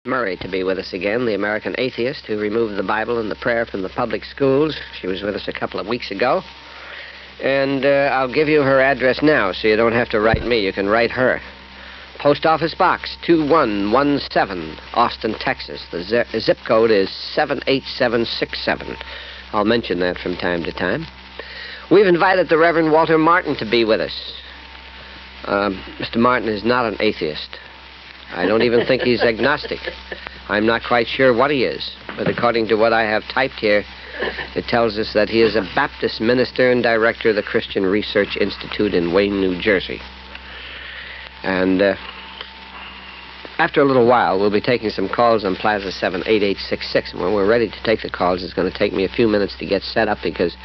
Murray to be with us again, the American atheist who removed the Bible and the prayer from the public schools. She was with us a couple of weeks ago. And I'll give you her address now so you don't have to write me. You can write her. Post Office Box 2117, Austin, Texas. The zip code is 78767. I'll mention that from time to time. We've invited the Reverend Walter Martin to be with us. Mr. Martin is not an atheist. I don't even think he's agnostic. I'm not quite sure what he is, but according to what I have typed here, it tells us that he is a Baptist minister and director of the Christian Research Institute in Wayne, New Jersey. And after a little while, we'll be taking some calls on Plaza 78866. And when we're ready to take the calls, it's going to take me a few minutes to get set up because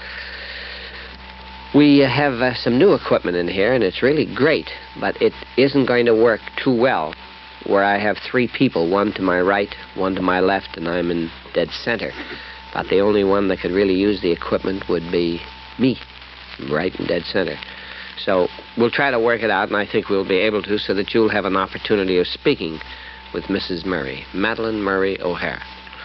we have some new equipment in here, and it's really great, but it isn't going to work too well where I have three people, one to my right, one to my left, and I'm in dead center. But the only one that could really use the equipment would be me, right in dead center. So we'll try to work it out, and I think we'll be able to, so that you'll have an opportunity of speaking with Mrs. Murray, Madeline Murray O'Hara.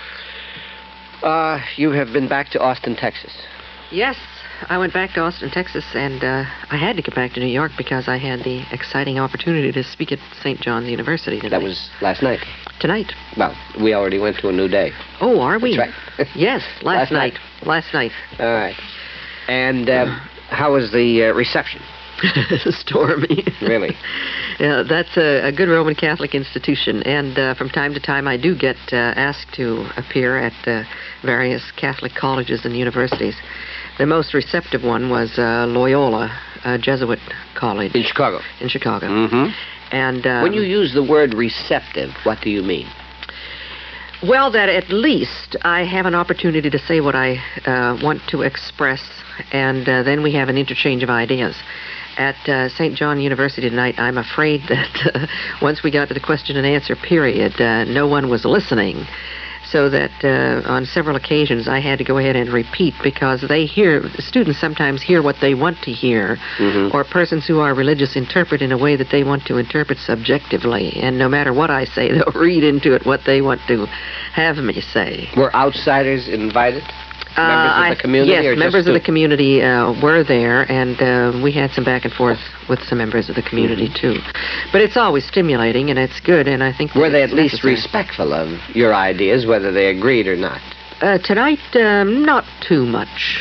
You have been back to Austin, Texas. Yes, I went back to Austin, Texas, and I had to get back to New York because I had the exciting opportunity to speak at St. John's University tonight. That was last night? Tonight. Well, we already went to a new day. Oh, are we? That's right. Yes, last night. Last night. All right. And how was the reception? Stormy. Really? Yeah, that's a good Roman Catholic institution, and from time to time I do get asked to appear at various Catholic colleges and universities. The most receptive one was Loyola, Jesuit College. In Chicago? In Chicago. Mm-hmm. And when you use the word receptive, what do you mean? Well, that at least I have an opportunity to say what I want to express, and then we have an interchange of ideas. At St. John University tonight, I'm afraid that once we got to the question and answer period, no one was listening. So that on several occasions I had to go ahead and repeat because students sometimes hear what they want to hear, or persons who are religious interpret in a way that they want to interpret subjectively. And no matter what I say, they'll read into it what they want to have me say. Were outsiders invited? Members of the community? Yes, members of the community were there, and we had some back and forth with some members of the community, too. But it's always stimulating, and it's good, and I think were they at least respectful of your ideas, whether they agreed or not? Tonight, not too much.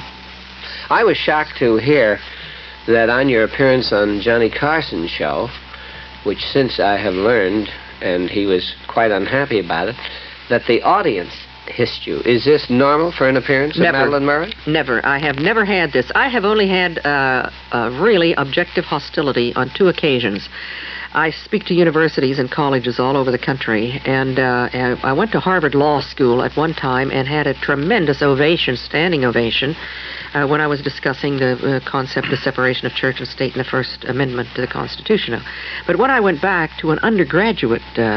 I was shocked to hear that on your appearance on Johnny Carson's show, which since I have learned, and he was quite unhappy about it, that the audience hissed you. Is this normal for an appearance of Madeline Murray? Never. I have never had this. I have only had really objective hostility on two occasions. I speak to universities and colleges all over the country, and I went to Harvard Law School at one time and had a tremendous ovation, standing ovation, when I was discussing the concept of separation of church and state in the First Amendment to the Constitution. But when I went back to an undergraduate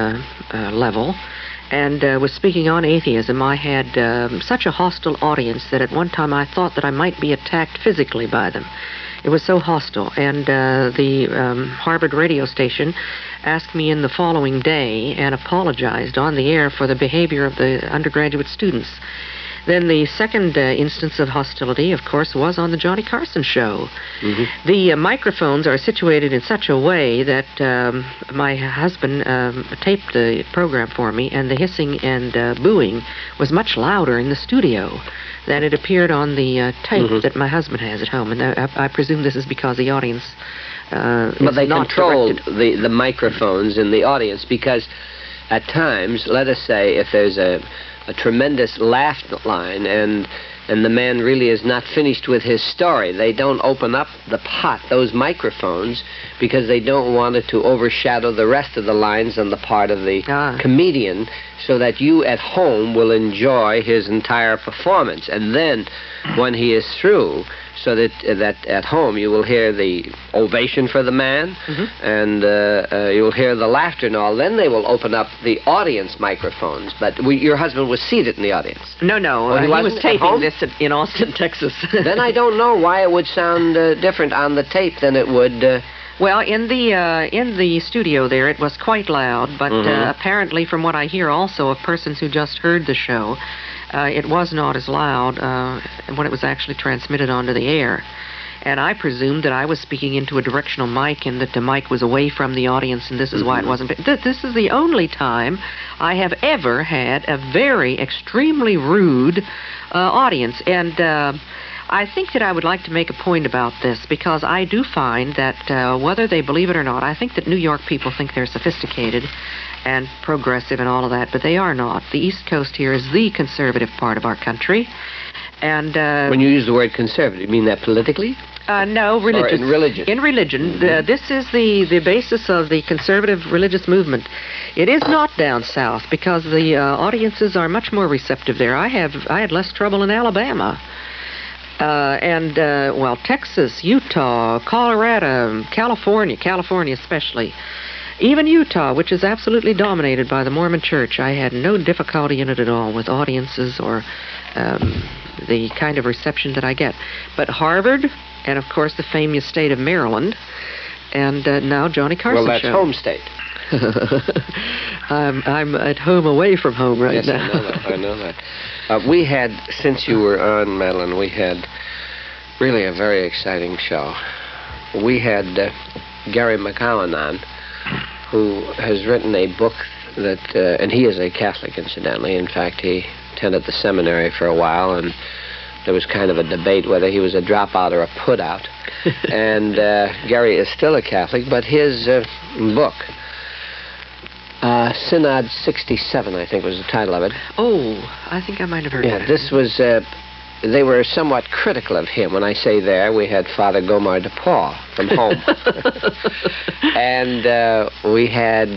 level, and was speaking on atheism, I had such a hostile audience that at one time I thought that I might be attacked physically by them. It was so hostile, and the Harvard radio station asked me in the following day and apologized on the air for the behavior of the undergraduate students. Then the second instance of hostility, of course, was on the Johnny Carson show. The microphones are situated in such a way that my husband taped the program for me, and the hissing and booing was much louder in the studio than it appeared on the tape that my husband has at home. And I presume this is because the audience but they controlled the microphones in the audience, because at times, let us say, if there's a tremendous laugh line and the man really is not finished with his story, they don't open up the pot, those microphones, because they don't want it to overshadow the rest of the lines on the part of the comedian, so that you at home will enjoy his entire performance. And then when he is through, so that at home you will hear the ovation for the man, and you will hear the laughter and all. Then they will open up the audience microphones. But your husband was seated in the audience. No, he was taping this in Austin, Texas. Then I don't know why it would sound different on the tape than it would Well, in the studio there, it was quite loud, but apparently, from what I hear also of persons who just heard the show, it was not as loud when it was actually transmitted onto the air. And I presumed that I was speaking into a directional mic and that the mic was away from the audience, and this is why it wasn't. This is the only time I have ever had a very extremely rude audience. And I think that I would like to make a point about this, because I do find that whether they believe it or not, I think that New York people think they're sophisticated and progressive and all of that, but they are not. The East Coast here is the conservative part of our country. And when you use the word conservative, you mean that politically? No, religious. Or in religion? In religion. This is the basis of the conservative religious movement. It is not down south, because the audiences are much more receptive there. I had less trouble in Alabama. Well, Texas, Utah, Colorado, California especially. Even Utah, which is absolutely dominated by the Mormon Church, I had no difficulty in it at all with audiences or the kind of reception that I get. But Harvard, and of course the famous state of Maryland, and now Johnny Carson Well, that's show. home state. I'm at home away from home right yes, now. Yes, I know that. We had, since you were on, Madeline, we had really a very exciting show. We had Gary McGowan on, who has written a book that, and he is a Catholic, incidentally. In fact, he attended the seminary for a while, and there was kind of a debate whether he was a dropout or a put-out. And Gary is still a Catholic, but his book, Synod 67, I think was the title of it. Oh, I think I might have heard of it. Yeah, this was, they were somewhat critical of him. When I say there, we had Father Gomar DePaul from home. And we had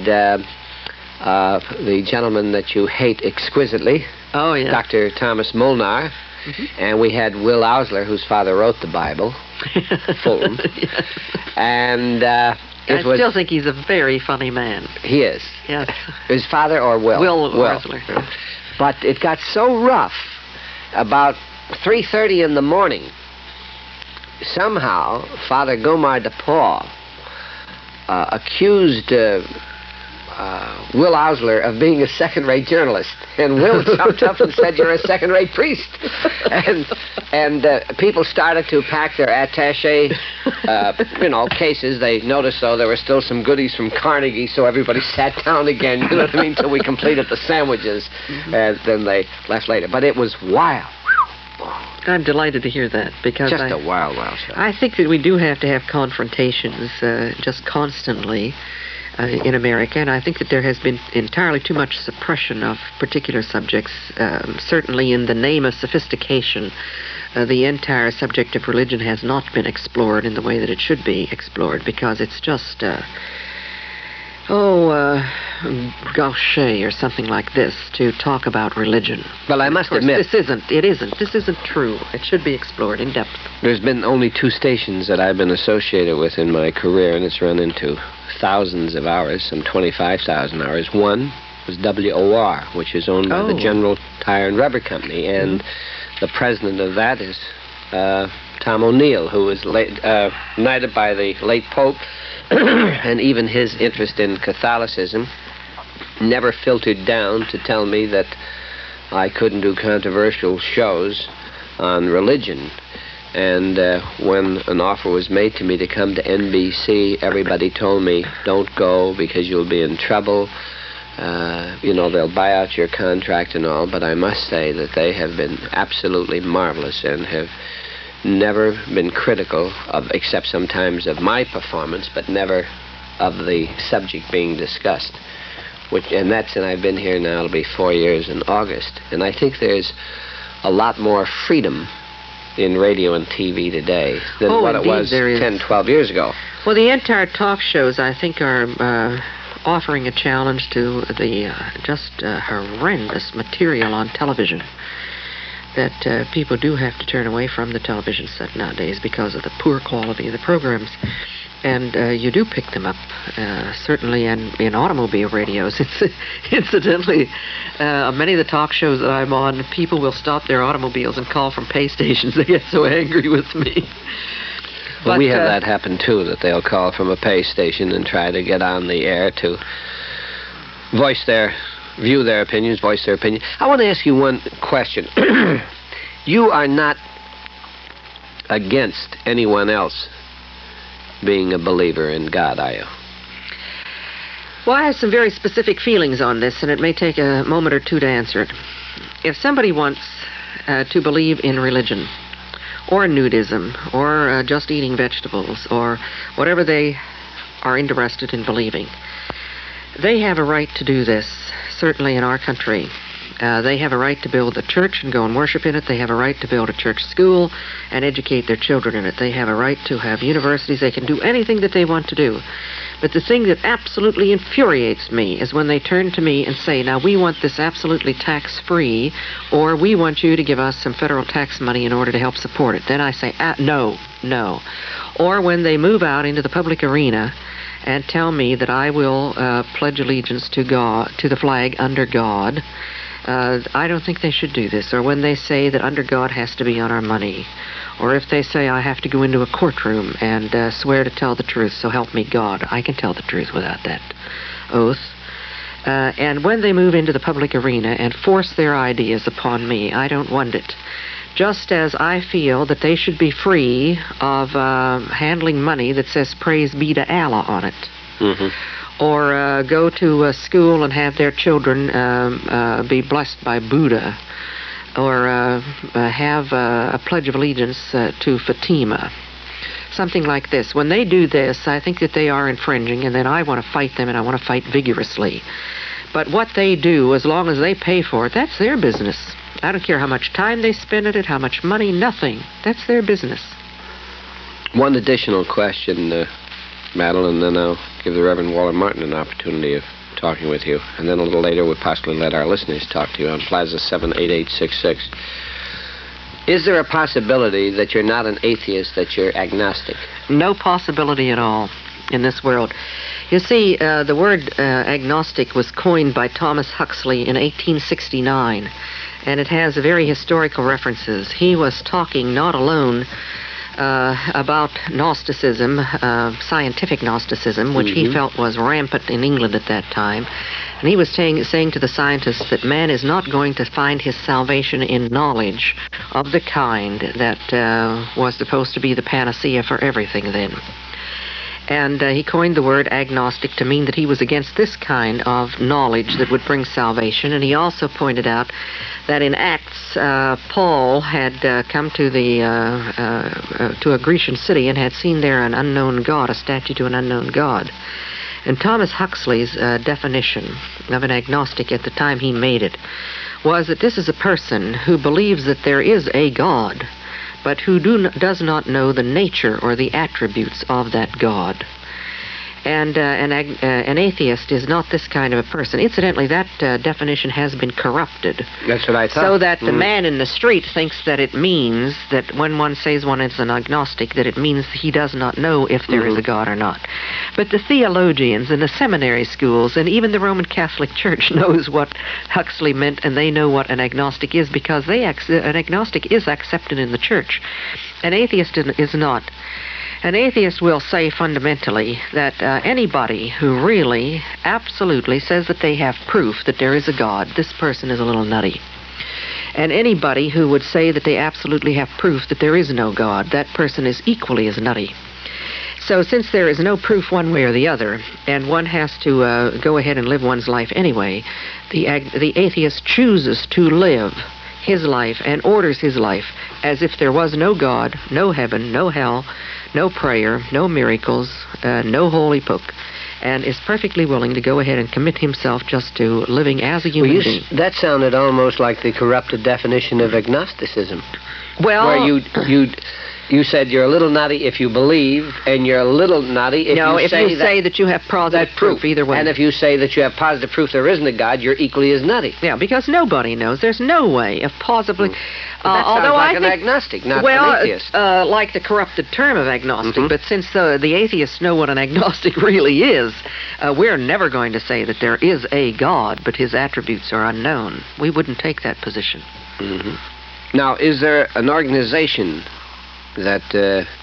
the gentleman that you hate exquisitely, oh, yeah. Dr. Thomas Molnar. And we had Will Ausler, whose father wrote the Bible, Fulton. Yes. And I still think he's a very funny man. He is. Yes. His father or Will? Will Ausler. But it got so rough about 3:30 in the morning. Somehow, Father Gomar DePaul accused Will Ausler of being a second-rate journalist, and Will jumped up and said, "You're a second-rate priest." And people started to pack their attaché, cases. They noticed, though, there were still some goodies from Carnegie, so everybody sat down again. You know what I mean? Till we completed the sandwiches, and then they left later. But it was wild. I'm delighted to hear that, because just a wild show. I think that we do have to have confrontations just constantly in America, and I think that there has been entirely too much suppression of particular subjects. Certainly in the name of sophistication, the entire subject of religion has not been explored in the way that it should be explored, because it's just gauche or something like this to talk about religion. Well, I must admit, this isn't true. It should be explored in depth. There's been only 2 stations that I've been associated with in my career, and it's run into thousands of hours, some 25,000 hours. One was WOR, which is owned by the General Tire and Rubber Company, and the president of that is Tom O'Neill, who was knighted by the late Pope, and even his interest in Catholicism never filtered down to tell me that I couldn't do controversial shows on religion. And when an offer was made to me to come to NBC, everybody told me, "Don't go because you'll be in trouble. They'll buy out your contract and all." But I must say that they have been absolutely marvelous and have never been critical of, except sometimes of my performance, but never of the subject being discussed. And I've been here now, it'll be 4 years in August. And I think there's a lot more freedom in radio and TV today than what it was 10, 12 years ago. Well, the entire talk shows, I think, are offering a challenge to the just horrendous material on television that people do have to turn away from the television set nowadays because of the poor quality of the programs. And you do pick them up, certainly in automobile radios. Incidentally, many of the talk shows that I'm on, people will stop their automobiles and call from pay stations. They get so angry with me. Well, we have that happen, too, that they'll call from a pay station and try to get on the air to view their opinions, voice their opinion. I want to ask you one question. You are not against anyone else being a believer in God, are you? Well, I have some very specific feelings on this, and it may take a moment or two to answer it. If somebody wants to believe in religion, or nudism, or just eating vegetables, or whatever they are interested in believing, they have a right to do this, certainly in our country. They have a right to build a church and go and worship in it. They have a right to build a church school and educate their children in it. They have a right to have universities. They can do anything that they want to do. But the thing that absolutely infuriates me is when they turn to me and say, now, we want this absolutely tax-free, or we want you to give us some federal tax money in order to help support it. Then I say, no. Or when they move out into the public arena and tell me that I will pledge allegiance to God, to the flag under God, I don't think they should do this. Or when they say that under God has to be on our money. Or if they say I have to go into a courtroom and swear to tell the truth, so help me God. I can tell the truth without that oath. And when they move into the public arena and force their ideas upon me, I don't want it. Just as I feel that they should be free of handling money that says praise be to Allah on it. Mm-hmm. Or go to a school and have their children be blessed by Buddha. Or have a Pledge of Allegiance to Fatima. Something like this. When they do this, I think that they are infringing, and then I want to fight them, and I want to fight vigorously. But what they do, as long as they pay for it, that's their business. I don't care how much time they spend at it, how much money, nothing. That's their business. One additional question, Madeline, and then I'll give the Reverend Walter Martin an opportunity of talking with you. And then a little later, we'll possibly let our listeners talk to you on Plaza 78866. Is there a possibility that you're not an atheist, that you're agnostic? No possibility at all in this world. You see, the word agnostic was coined by Thomas Huxley in 1869, and it has very historical references. He was talking not alone about Gnosticism, scientific Gnosticism, which he felt was rampant in England at that time. And he was saying to the scientists that man is not going to find his salvation in knowledge of the kind that was supposed to be the panacea for everything then. And he coined the word agnostic to mean that he was against this kind of knowledge that would bring salvation. And he also pointed out that in Acts, Paul had come to to a Grecian city and had seen there an unknown god, a statue to an unknown god. And Thomas Huxley's definition of an agnostic at the time he made it was that this is a person who believes that there is a God, but who does not know the nature or the attributes of that God. And an atheist is not this kind of a person. Incidentally, that definition has been corrupted. That's what I thought. So that the man in the street thinks that it means that when one says one is an agnostic, that it means he does not know if there is a God or not. But the theologians and the seminary schools and even the Roman Catholic Church knows what Huxley meant, and they know what an agnostic is, because an agnostic is accepted in the church. An atheist is not. An atheist will say fundamentally that anybody who really, absolutely says that they have proof that there is a God, this person is a little nutty. And anybody who would say that they absolutely have proof that there is no God, that person is equally as nutty. So since there is no proof one way or the other, and one has to go ahead and live one's life anyway, the atheist chooses to live his life and orders his life as if there was no God, no heaven, no hell, no prayer, no miracles, no holy book, and is perfectly willing to go ahead and commit himself just to living as a human being. That sounded almost like the corrupted definition of agnosticism. Well, where you said you're a little nutty if you believe, and you're a little nutty if you say that you have positive proof, either way. And if you say that you have positive proof there isn't a God, you're equally as nutty. Yeah, because nobody knows. There's no way of possibly... That sounds like an agnostic, not an atheist. Like the corrupted term of agnostic, but since the atheists know what an agnostic really is, we're never going to say that there is a God, but his attributes are unknown. We wouldn't take that position. Now, is there an organization that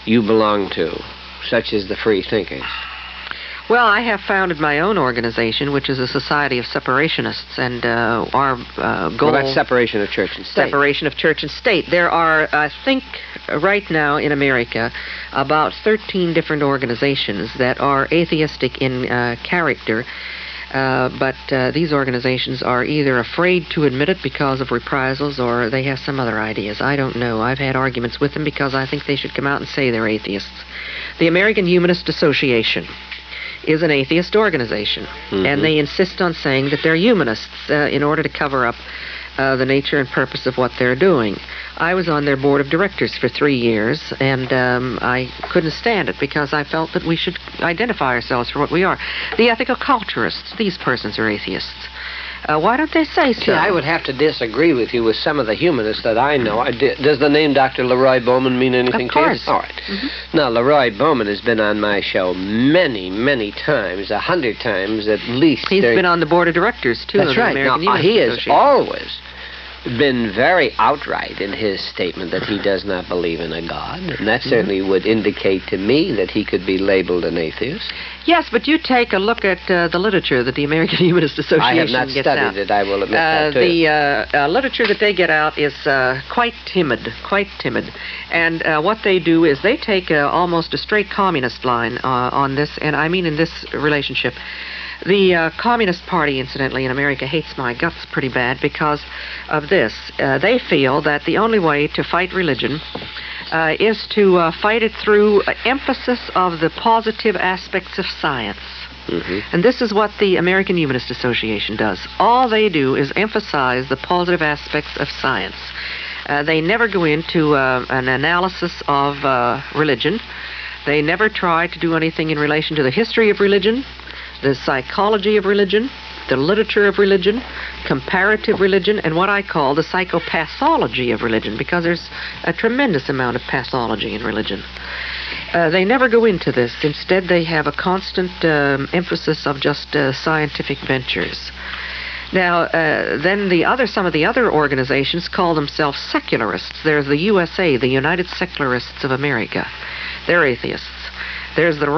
you belong to, such as the Free Thinkers? Well, I have founded my own organization, which is a Society of Separationists, and our goal... Well, that's separation of church and state. Separation of church and state. There are, I think, right now in America, about 13 different organizations that are atheistic in character, but these organizations are either afraid to admit it because of reprisals or they have some other ideas. I don't know. I've had arguments with them because I think they should come out and say they're atheists. The American Humanist Association is an atheist organization, and they insist on saying that they're humanists in order to cover up the nature and purpose of what they're doing. I was on their board of directors for 3 years, and I couldn't stand it because I felt that we should identify ourselves for what we are. The ethical culturists, these persons are atheists. Why don't they say so? See, I would have to disagree with you with some of the humanists that I know. Does the name Dr. Leroy Bowman mean anything to you? Of course. All right. Now, Leroy Bowman has been on my show many, many times, 100 times at least. He's been on the board of directors, too. That's of the right. American Now, Humanist he has Association. always been very outright in his statement that he does not believe in a God, and that certainly would indicate to me that he could be labeled an atheist. Yes, but you take a look at the literature that the American Humanist Association I have not gets out. studied it, I will admit that to you. The literature that they get out is quite timid, and what they do is they take almost a straight communist line on this, and I mean in this relationship. The Communist Party, incidentally, in America hates my guts pretty bad because of this. They feel that the only way to fight religion is to fight it through emphasis of the positive aspects of science. And this is what the American Humanist Association does. All they do is emphasize the positive aspects of science. They never go into an analysis of religion. They never try to do anything in relation to the history of religion, the psychology of religion, the literature of religion, comparative religion, and what I call the psychopathology of religion, because there's a tremendous amount of pathology in religion. They never go into this. Instead, they have a constant emphasis of just scientific ventures. Now, then some of the other organizations call themselves secularists. There's the USA, the United Secularists of America. They're atheists. There's the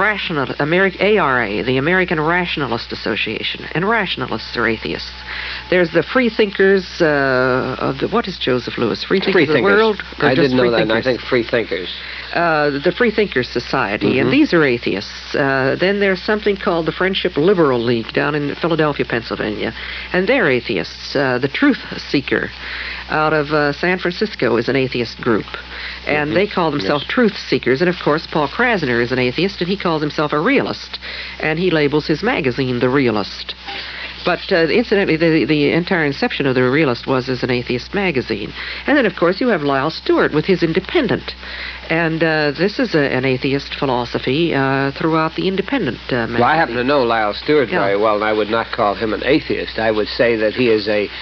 ARA, the American Rationalist Association, and rationalists are atheists. There's the Free Thinkers of the, what is Joseph Lewis? Free Thinkers of the World? I didn't know that, and I think Free Thinkers. The Free Thinkers Society, and these are atheists. Then there's something called the Friendship Liberal League down in Philadelphia, Pennsylvania, and they're atheists. The Truth Seeker out of San Francisco is an atheist group, and they call themselves truth seekers. And of course, Paul Krasner is an atheist, and he calls himself a realist, and he labels his magazine The Realist. But incidentally, the entire inception of The Realist was as an atheist magazine. And then, of course, you have Lyle Stewart with his Independent. And this is an atheist philosophy throughout the Independent magazine. Well, I happen to know Lyle Stewart very well, and I would not call him an atheist. I would say that he is a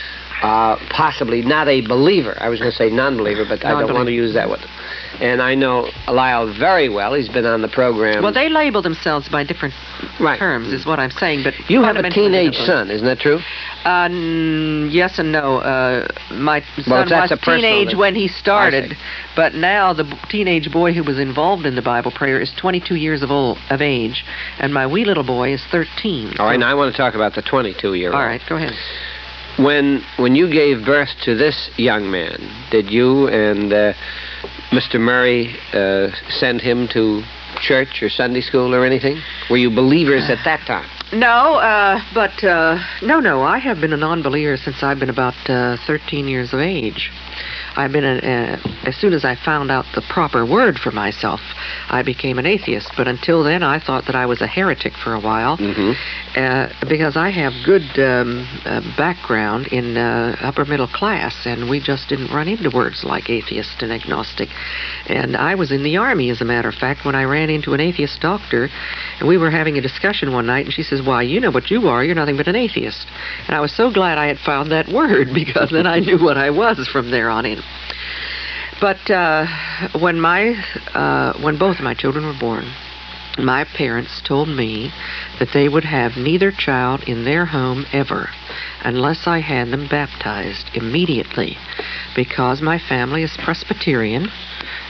possibly not a believer. I was going to say non-believer, but I don't want to use that one. And I know Lyle very well. He's been on the program. Well, they label themselves by different terms, is what I'm saying. But you have a teenage son, isn't that true? Yes and no. My son was teenage when he started, but now the teenage boy who was involved in the Bible prayer is 22 years of age, and my wee little boy is 13. All right, now I want to talk about the 22-year-old. All right, go ahead. When you gave birth to this young man, did you and Mr. Murray send him to church or Sunday school or anything? Were you believers at that time? No, no. I have been a non-believer since I've been about 13 years of age. I've been, as soon as I found out the proper word for myself, I became an atheist. But until then, I thought that I was a heretic for a while, because I have good background in upper middle class, and we just didn't run into words like atheist and agnostic. And I was in the Army, as a matter of fact, when I ran into an atheist doctor, and we were having a discussion one night, and she says, "Why, you know what you are. You're nothing but an atheist." And I was so glad I had found that word, because then I knew what I was from there on in. But when both of my children were born, my parents told me that they would have neither child in their home ever unless I had them baptized immediately, because my family is Presbyterian,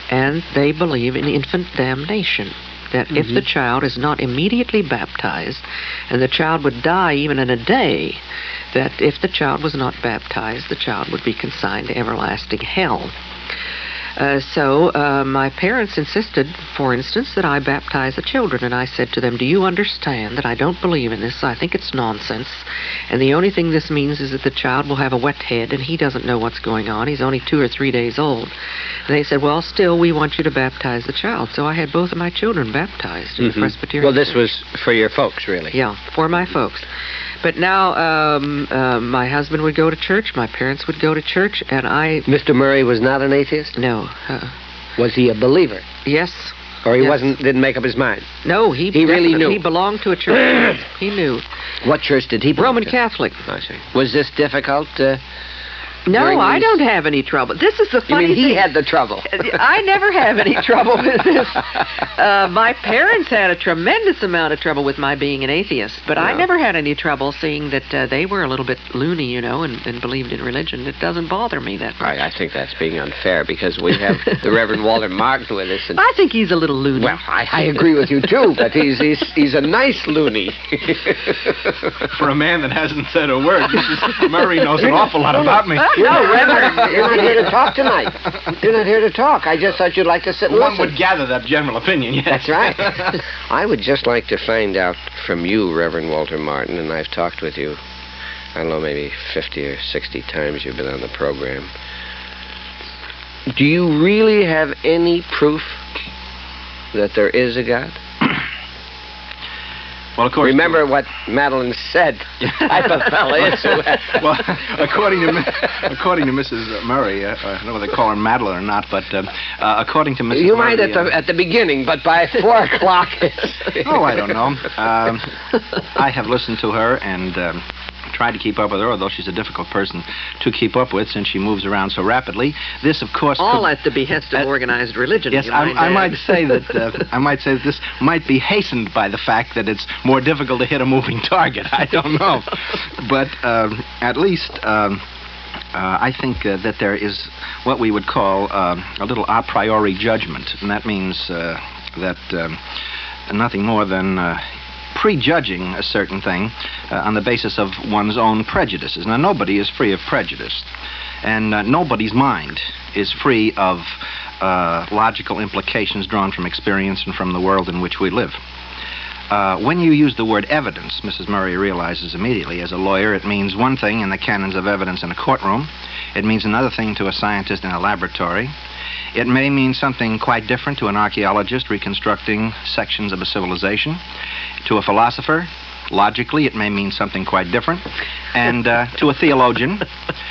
and they believe in infant damnation. That if the child is not immediately baptized, and the child would die even in a day, that if the child was not baptized, the child would be consigned to everlasting hell. So my parents insisted, for instance, that I baptize the children, and I said to them, do you understand that I don't believe in this? I think it's nonsense, and the only thing this means is that the child will have a wet head, and he doesn't know what's going on. He's only 2 or 3 days old. And they said, well, still, we want you to baptize the child. So I had both of my children baptized in the Presbyterian Well, this church. was for your folks, really. Yeah, for my folks. But now my husband would go to church, my parents would go to church, and I... Mr. Murray was not an atheist? No. Was he a believer? Yes. Or he Yes. didn't make up his mind? No, he really knew. He belonged to a church. He knew. What church did he belong Roman to? Catholic. I see. Was this difficult? No, during I these- don't have any trouble. This is the You funny mean he thing. had the trouble? I never have any trouble with this. My parents had a tremendous amount of trouble with my being an atheist, but I Yeah. never had any trouble seeing that they were a little bit loony, you know, and believed in religion. It doesn't bother me that much. I think that's being unfair because we have the Reverend Walter Martin with us. And, I think he's a little loony. well, I agree with you, too, but he's a nice loony. For a man that hasn't said a word, Mrs. Murray knows an awful lot about me. No, Reverend, you're not here to talk tonight. You're not here to talk. I just thought you'd like to sit and One listen. would gather that general opinion, yes. That's right. I would just like to find out from you, Reverend Walter Martin, and I've talked with you, I don't know, maybe 50 or 60 times you've been on the program. Do you really have any proof that there is a God? Well, of course. Remember what Madeline said. Type of fella is. Well, according to Mrs. Murray, I don't know whether they call her Madeline or not, but according to Mrs. You Murray... might at the beginning, but by 4 o'clock... Oh, I don't know. I have listened to her and tried to keep up with her, although she's a difficult person to keep up with since she moves around so rapidly. This, of course... All at the behest of organized religion. Yes, you I might add. say that this might be hastened by the fact that it's more difficult to hit a moving target. I don't know, but at least I think that there is what we would call a little a priori judgment, and that means that nothing more than prejudging a certain thing on the basis of one's own prejudices. Now, nobody is free of prejudice, and nobody's mind is free of logical implications drawn from experience and from the world in which we live. When you use the word evidence, Mrs. Murray realizes immediately, as a lawyer, it means one thing in the canons of evidence in a courtroom. It means another thing to a scientist in a laboratory. It may mean something quite different to an archaeologist reconstructing sections of a civilization. To a philosopher, logically, it may mean something quite different. And to a theologian,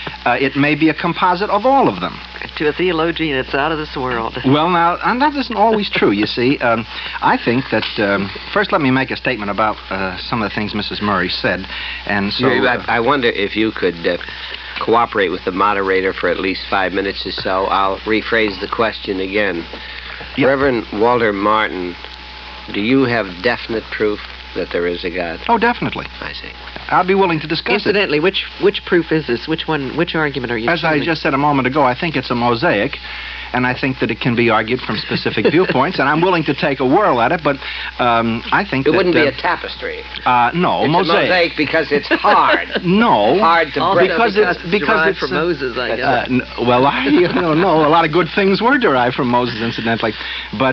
it may be a composite of all of them. To a theologian, it's out of this world. Well, now, and that isn't always true, you see. I think that, first let me make a statement about some of the things Mrs. Murray said. And so... I wonder if you could cooperate with the moderator for at least 5 minutes or so. I'll rephrase the question again. Yep. Reverend Walter Martin, do you have definite proof that there is a God? Oh, definitely. I see. I'll be willing to discuss it. Incidentally, which proof is this? Which argument are you As I choosing? just said a moment ago, I think it's a mosaic, and I think that it can be argued from specific viewpoints, and I'm willing to take a whirl at it, but I think It that... wouldn't be a tapestry. No, It's mosaic. a mosaic because it's hard. No. Hard to Also break. because it's derived from Moses, I guess. Well, no, a lot of good things were derived from Moses, incidentally. But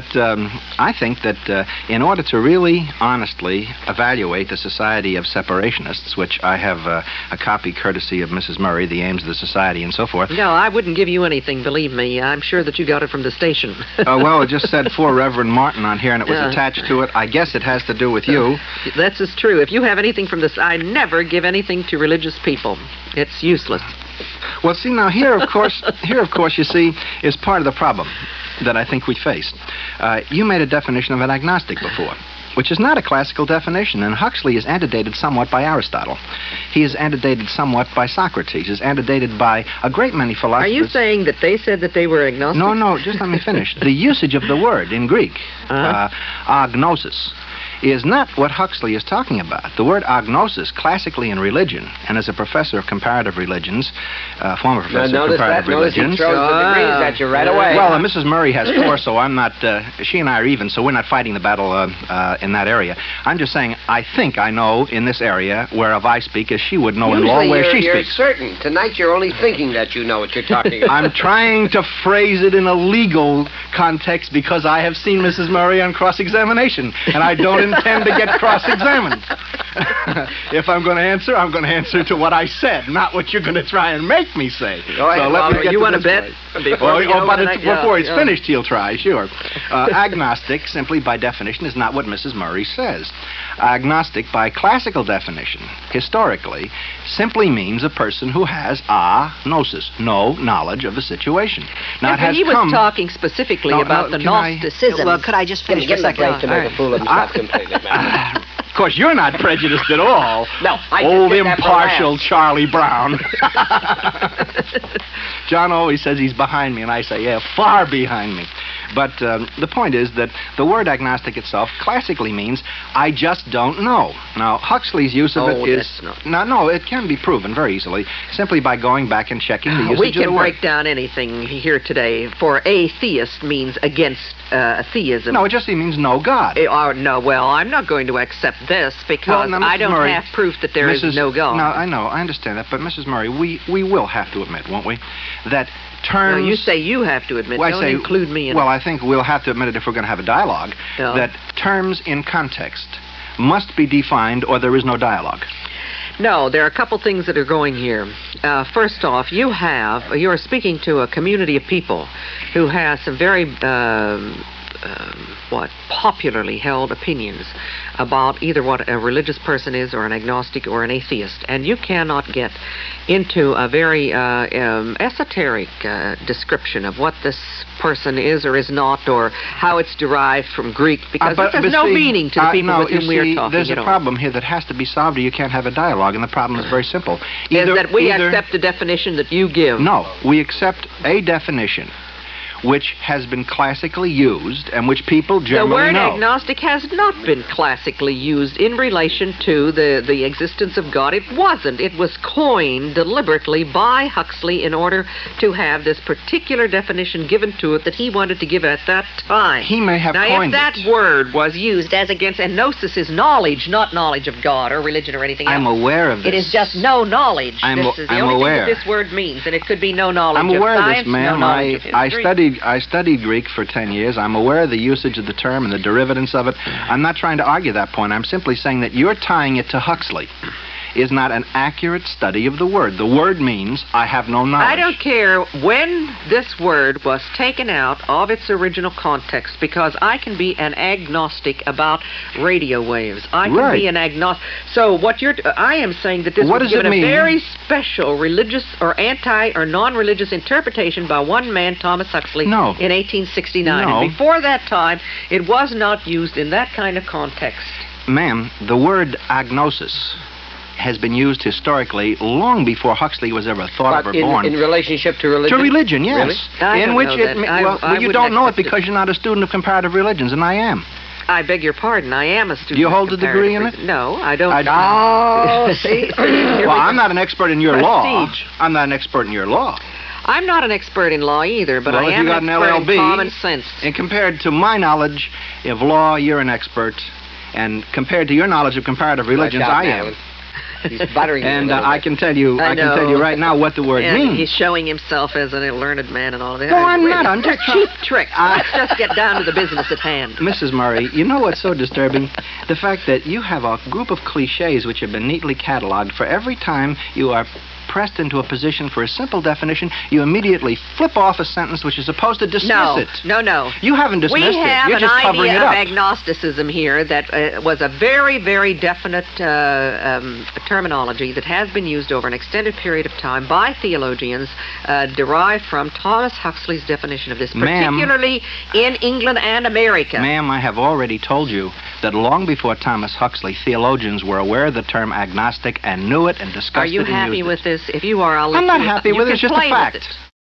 I think that in order to really honestly evaluate the Society of Separationists, which I have a copy courtesy of Mrs. Murray, The Aims of the Society, and so forth. No, I wouldn't give you anything, believe me. I'm sure that you got it from the station. Well, it just said for Reverend Martin on here, and it was Yeah. attached to it. I guess it has to do with you. That's just true. If you have anything from this, I never give anything to religious people. It's useless. Well, see, now here, of course, you see, is part of the problem that I think we face. You made a definition of an agnostic before, which is not a classical definition, and Huxley is antedated somewhat by Aristotle. He is antedated somewhat by Socrates. Is antedated by a great many Are philosophers. you saying that they said that they were agnostic? No, just let me finish. The usage of the word in Greek, agnosis, is not what Huxley is talking about. The word agnosis, classically in religion, and as a professor of comparative religions, former professor of comparative religions. Notice he throws the degrees at you right away. Well, Mrs. Murray has 4, so I'm not, she and I are even, so we're not fighting the battle in that area. I'm just saying, I think I know in this area whereof I speak as she would know in law where she you're speaks. Certain. Tonight you're only thinking that you know what you're talking about. I'm trying to phrase it in a legal context because I have seen Mrs. Murray on cross-examination, and I don't intend to get cross-examined. If I'm going to answer, I'm going to answer to what I said, not what you're going to try and make me say. Go ahead. So let me get you to want to this bet? place. Before He's finished, he'll try, sure. Agnostic, simply by definition, is not what Mrs. Murray says. Agnostic, by classical definition, historically, simply means a person who has gnosis, no knowledge of a situation. Now, he was talking specifically about the Gnosticism. Well, could I just finish for a second? To make a fool of himself completely, man. Of course, you're not prejudiced at all. No, I Old just did that for impartial laughs. Charlie Brown. John always says he's behind me, and I say, yeah, far behind me. But the point is that the word agnostic itself classically means I just don't know. Now, Huxley's use of it is... No, it can be proven very easily, simply by going back and checking the usage of the word. We can break down anything here today. For atheist means against theism. No, it just means no God. No, well, I'm not going to accept this because I don't have proof that there is no God. No, I know, I understand that, but Mrs. Murray, we will have to admit, won't we, that terms... No, you say you have to admit. Don't include me in it. Well, I think we'll have to admit it if we're going to have a dialogue, that terms in context must be defined or there is no dialogue. No, there are a couple things that are going here. First off, you're speaking to a community of people who has some very popularly held opinions about either what a religious person is or an agnostic or an atheist. And you cannot get into a very esoteric description of what this person is or is not or how it's derived from Greek because there's no meaning to the people with whom we are talking. There's a problem here that has to be solved or you can't have a dialogue, and the problem is very simple. Is that we accept the definition that you give? No, we accept a definition which has been classically used and which people generally know. The word agnostic has not been classically used in relation to the existence of God. It wasn't. It was coined deliberately by Huxley in order to have this particular definition given to it that he wanted to give at that time. He may have coined it. Now, if that word was used as against, and gnosis is knowledge, not knowledge of God or religion or anything else. I'm aware of this. It is just no knowledge. This is the only thing that this word means, and it could be no knowledge of science, I'm aware of this, ma'am. no knowledge of history. I studied Greek for 10 years. I'm aware of the usage of the term and the derivatives of it. I'm not trying to argue that point. I'm simply saying that you're tying it to Huxley is not an accurate study of the word. The word means I have no knowledge. I don't care when this word was taken out of its original context because I can be an agnostic about radio waves. I can be an agnostic. So I am saying that this was given a very special religious or anti or non-religious interpretation by one man, Thomas Huxley, in 1869. No. And before that time, it was not used in that kind of context. Ma'am, the word agnosis has been used historically long before Huxley was ever thought of or born. In relationship to religion? To religion, yes. Really? In which you don't know it because you're not a student of comparative religions, and I am. I beg your pardon. I am a student. Do you hold a degree in it? No, I don't. See? Well, I'm not an expert in your law. I'm not an expert in your law. I'm not an expert in law either, but I am an expert in common sense. And compared to my knowledge of law, you're an expert. And compared to your knowledge of comparative religions, I am. He's buttering and I can tell you right now what the word means. He's showing himself as a learned man and all of that. No, I'm not. I'm just cheap trick. Let's just get down to the business at hand. Mrs. Murray, you know what's so disturbing? The fact that you have a group of cliches which have been neatly cataloged. For every time you are pressed into a position for a simple definition, you immediately flip off a sentence which is supposed to dismiss it. No. You haven't dismissed it. We have You're just covering it an up. idea of agnosticism here that was a very, very definite terminology that has been used over an extended period of time by theologians derived from Thomas Huxley's definition of this, particularly in England and America. Ma'am, I have already told you that long before Thomas Huxley, theologians were aware of the term agnostic and knew it and discussed it and used it. Are you happy with this? If you are, I'll let I'm not happy with it. It's just a fact.